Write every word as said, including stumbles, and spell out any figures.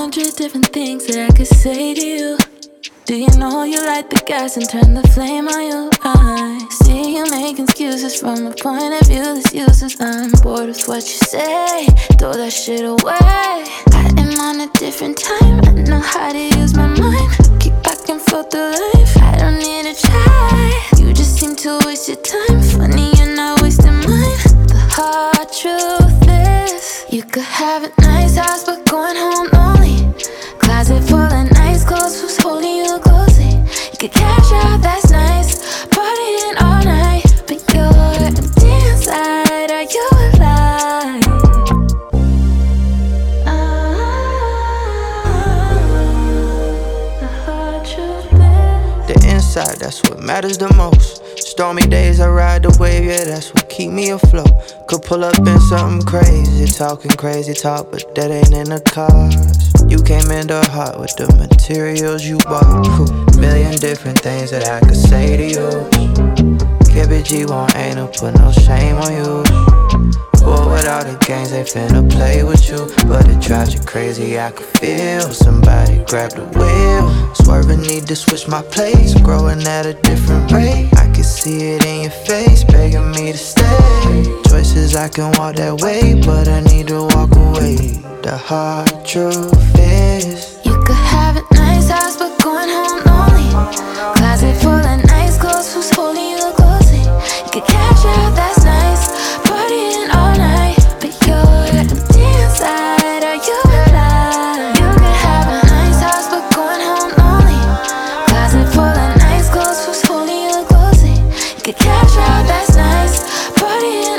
hundred different things that I could say to you. Do you know you light the gas and turn the flame on you? I see you make excuses from a point of view that's useless. I'm bored with what you say, throw that shit away. I am on a different time, I know how to use my mind. Keep back and forth through life, I don't need to try. You just seem to waste your time, funny you're not wasting mine. The hard truth is, you could have a nice house but going home lonely. Closet full of nice clothes, who's holding you closely? You could cash out, that's nice, partying all night, but you're empty inside, are you alive? Ah, the hard truth is, the inside, that's what matters the most. Stormy days, I ride the wave, yeah, that's what keep me afloat. Could pull up in something crazy, talking crazy talk, but that ain't in the cards. You came in the heart with the materials you bought. Million different things that I could say to you. K B G won't aim to put no shame on you. Bored with all the games they finna play with you, but it drives you crazy, I could feel somebody grab the wheel. Swerving, need to switch my place, growing at a different rate. I can see it in your face, begging me to stay. Choices, I can walk that way, but I need to walk away. The hard truth is, you could have a nice house but going home lonely. Closet full of nice clothes, who's holding you closely? You could cash out, that's nice, partying all night, but you're empty inside, are you alive? You could have a nice house but going home lonely. Closet full of nice clothes, who's holding you closely? You could cash out, that's nice, partying